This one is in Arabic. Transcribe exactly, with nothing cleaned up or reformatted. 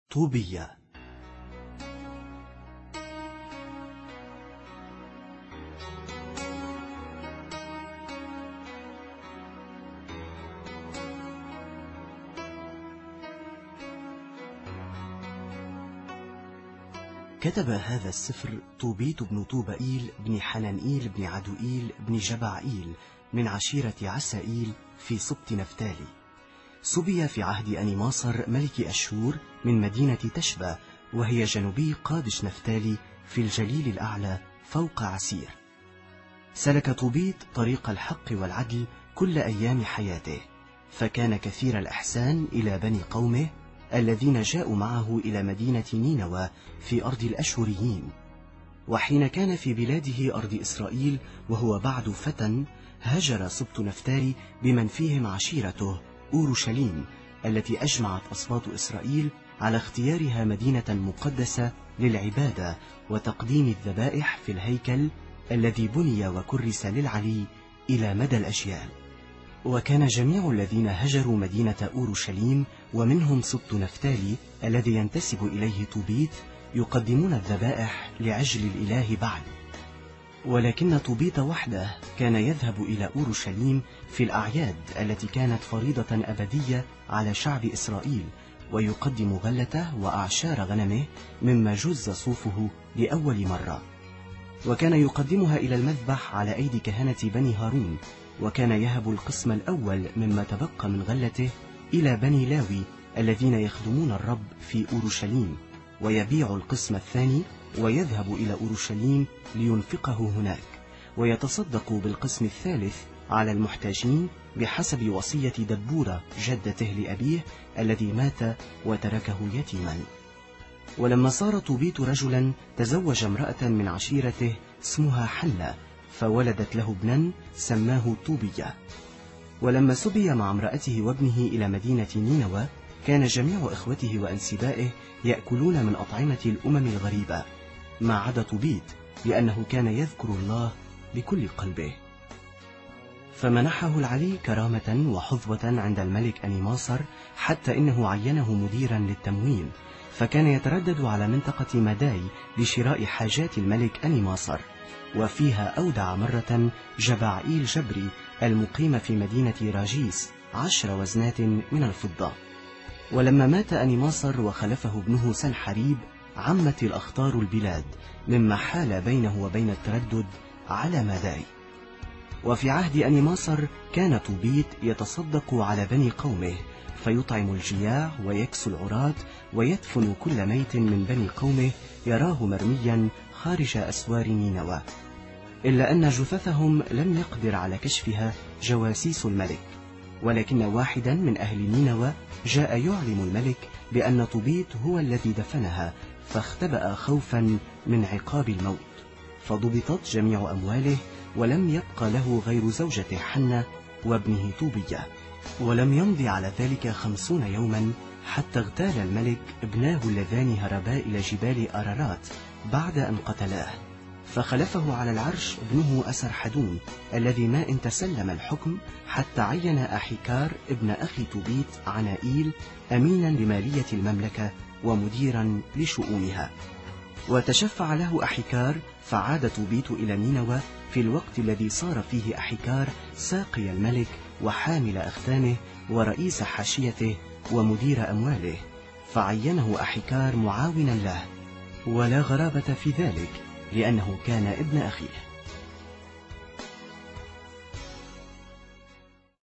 طوبية. كتب هذا السفر طوبيت بن طوبئيل بن حنانئيل بن عدوئيل بن جبعئيل من عشيرة عسائيل في سبط نفتالي. سبي في عهد أنيماصر ملك أشور من مدينة تشبى، وهي جنوبي قادش نفتالي في الجليل الأعلى فوق عسير. سلك طوبيت طريق الحق والعدل كل أيام حياته، فكان كثير الإحسان إلى بني قومه الذين جاءوا معه إلى مدينة نينوى في أرض الأشوريين. وحين كان في بلاده أرض إسرائيل وهو بعد فتى، هجر سبط نفتالي بمن فيهم عشيرته أورشليم التي أجمعت أصوات إسرائيل على اختيارها مدينة مقدسة للعبادة وتقديم الذبائح في الهيكل الذي بني وكرس للعلي إلى مدى الأجيال. وكان جميع الذين هجروا مدينة أورشليم ومنهم سبط نفتالي الذي ينتسب إليه طوبيت يقدمون الذبائح لعجل الإله بعل. ولكن طوبيت وحده كان يذهب إلى أورشليم في الأعياد التي كانت فريضة أبدية على شعب إسرائيل، ويقدم غلته وأعشار غنمه مما جز صوفه لأول مرة، وكان يقدمها إلى المذبح على أيدي كهنة بني هارون. وكان يهب القسم الأول مما تبقى من غلته إلى بني لاوي الذين يخدمون الرب في أورشليم، ويبيع القسم الثاني ويذهب إلى أورشليم لينفقه هناك، ويتصدق بالقسم الثالث على المحتاجين بحسب وصية دبورة جدته لأبيه الذي مات وتركه يتيما. ولما صار طوبيت رجلا تزوج امرأة من عشيرته اسمها حنة، فولدت له ابنا سماه طوبية. ولما سبي مع امرأته وابنه إلى مدينة نينوى، كان جميع إخوته وأنسبائه يأكلون من أطعمة الأمم الغريبة ما عدا طوبيت، لأنه كان يذكر الله بكل قلبه. فمنحه العلي كرامة وحظوة عند الملك أنيماصر، حتى إنه عينه مديرا للتموين، فكان يتردد على منطقة مداي لشراء حاجات الملك أنيماصر. وفيها أودع مرة جبعئيل جبري المقيم في مدينة راجيس عشر وزنات من الفضة. ولما مات أنيماصر وخلفه ابنه سنحريب، عمت الأخطار البلاد، مما حال بينه وبين التردد على مداي. وفي عهد أنيماصر كان طوبيت يتصدق على بني قومه، فيطعم الجياع ويكسو العراة ويدفن كل ميت من بني قومه يراه مرميا خارج أسوار نينوى، إلا أن جثثهم لم يقدر على كشفها جواسيس الملك. ولكن واحدا من أهل نينوى جاء يعلم الملك بأن طوبيت هو الذي دفنها، فاختبأ خوفا من عقاب الموت، فضبطت جميع أمواله، ولم يبق له غير زوجة حنة وابنه طوبية. ولم يمضي على ذلك خمسون يوما حتى اغتال الملك ابناه اللذان هربا إلى جبال أرارات بعد أن قتلاه، فخلفه على العرش ابنه أسرحدون الذي ما ان تسلم الحكم، حتى عين أحيكار ابن أخي طوبيت عنائيل أمينا لمالية المملكة ومديرا لشؤونها. وتشفع له أحيكار، فعاد طوبيت إلى نينوى في الوقت الذي صار فيه أحيكار ساقي الملك وحامل أختانه ورئيس حاشيته ومدير أمواله، فعينه أحيكار معاونا له، ولا غرابة في ذلك لأنه كان ابن أخيه.